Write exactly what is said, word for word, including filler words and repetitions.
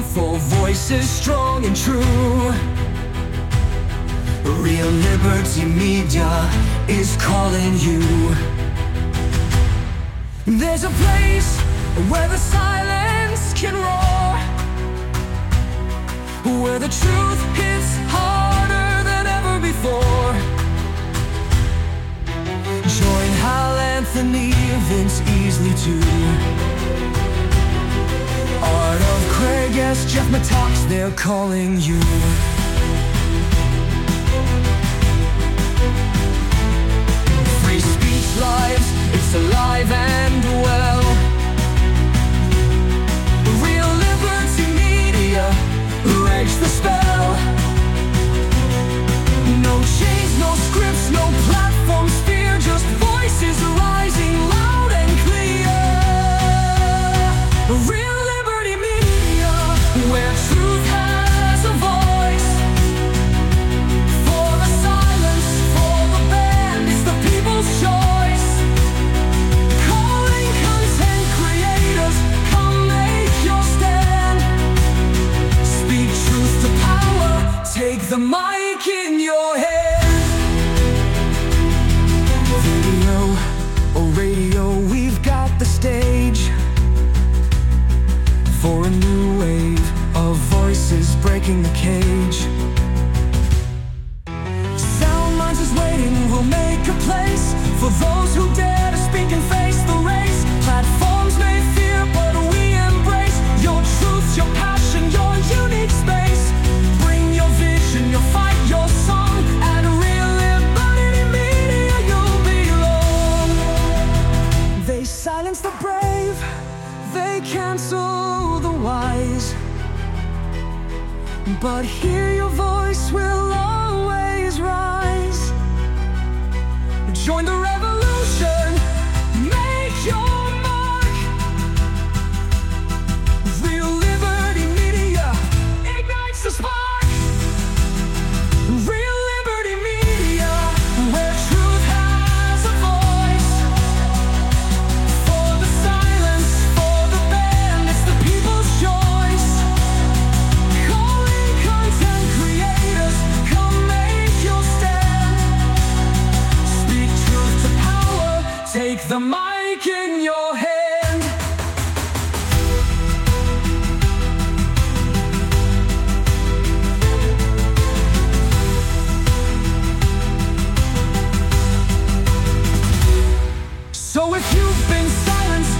powerful voices, strong and true. Real Liberty Media is calling you. There's a place where the silence can roar, where the truth hits harder than ever before. Join Hal Anthony, Vince Easley too. Art of Craig, yes, Jeff Mattox, they're calling you. Free speech lives, it's alive and well. Real Liberty Media breaks the spell. No chains, no scripts, no platforms, fear, just voices rising loud and clear. Real Liberty Media, where truth has a voice. For the silence, for the band, it's the people's choice. Calling content creators, come make your stand. Speak truth to power, take the mic in your hand. Video or radio, we've got the stage for a new wave of voices breaking the cage. Sound Minds is waiting, we'll make a place for those who dare to speak and face the race. Platforms may fear, but we embrace your truth, your passion, your unique space. Bring your vision, your fight, your song. At Real Liberty Media you'll belong. They silence the brave, they cancel the wise, but here your voice will always rise. Join the revolution, make your mark. Real Liberty Media ignites the spark. Real Liberty Media, where truth has a voice. For the silence, for the band, it's the people's choice. Calling content creators, come make your stand. Speak truth to power, take the mic in your hand. So if you've been silenced,